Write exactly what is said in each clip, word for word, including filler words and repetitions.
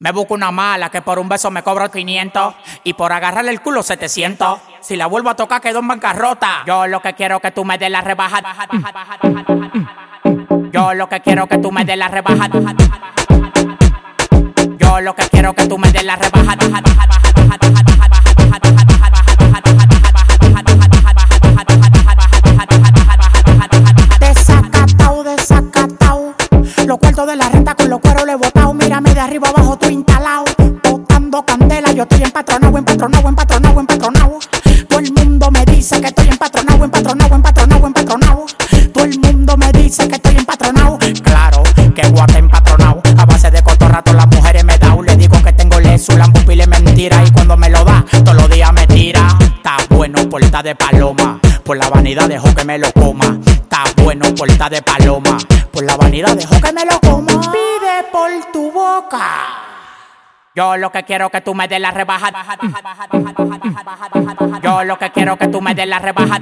Me busco una mala que por un beso me cobro quinientos y por agarrarle el culo setecientos. Si la vuelvo a tocar quedo en bancarrota. Yo lo que quiero que tú me des la rebaja. Yo lo que quiero que tú me des la rebaja. Yo lo que quiero que tú me des la rebaja. Desacatao, desacatao. Los cuartos de la renta con los cueros le he botao. Mírame de arriba abajo, tú instalao. Botando candela, yo estoy empatronao, empatronao, empatronao, empatronao. Todo el mundo me dice que estoy empatronao, empatronao, empatronao, empatronao. Todo el mundo me dice que estoy empatronao. Claro, que guate empatronao. A base de cotorra todas las mujeres me da. Le digo que tengo leso, lambo pile mentira. Y cuando me lo da, todos los días me tira. Está bueno porta de paloma. Por la vanidad dejo que me lo coma. Está bueno porta de paloma. Por la vanidad dejo que me lo coma. Pide por tu boca. Yo lo que quiero que tú me des la rebaja. Yo lo que quiero que tú me des la rebaja.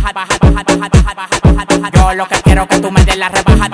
Yo lo que quiero que tú me des la rebaja.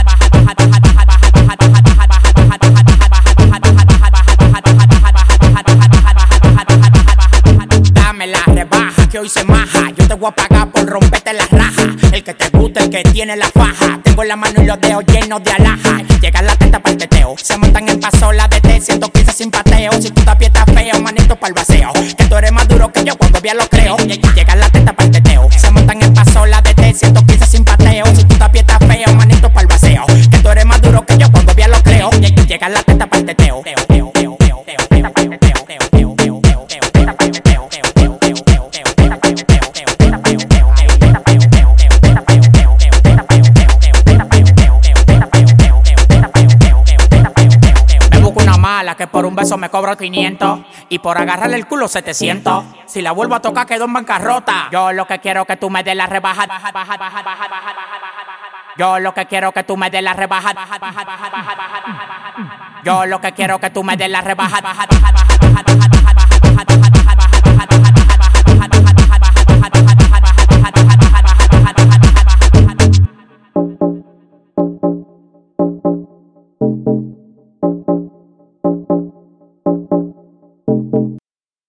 Dame la rebaja que hoy se maja. Yo te voy a pagar por romperte la raja. El que te gusta, el que tiene la faja. Tengo la mano y los dedos llenos de alhaja. Llega la teta para el teteo. Se montan en pasola de T, ciento quince sin pateo. Si tú te aprietas feo, manito pa'l vaceo. Que tú eres más duro que yo cuando bien lo creo. Llega la teta para el teteo. Se montan en pasola de T, ciento quince sin pateo. Si tú te aprietas feo, manito pa'l vaceo. Que tú eres más duro que yo cuando bien lo creo. Llega la teta para el teteo. Que por un beso me cobro quinientos y por agarrarle el culo setecientos. Si la vuelvo a tocar quedo en bancarrota. Yo lo que quiero que tú me des la rebaja. Yo lo que quiero que tú me des la rebaja. Yo lo que quiero que tú me des la rebaja.